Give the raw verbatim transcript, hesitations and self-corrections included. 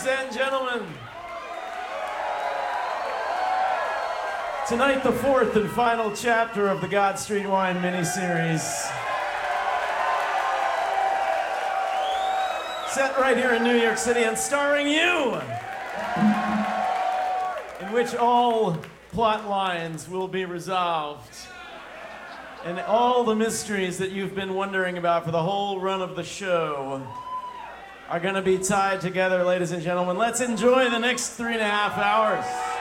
Ladies and gentlemen, tonight the fourth and final chapter of the God Street Wine miniseries. Set right here in New York City and starring you, in which all plot lines will be resolved. And all the mysteries that you've been wondering about for the whole run of the show are going to be tied together, ladies and gentlemen. Let's enjoy the next three and a half hours.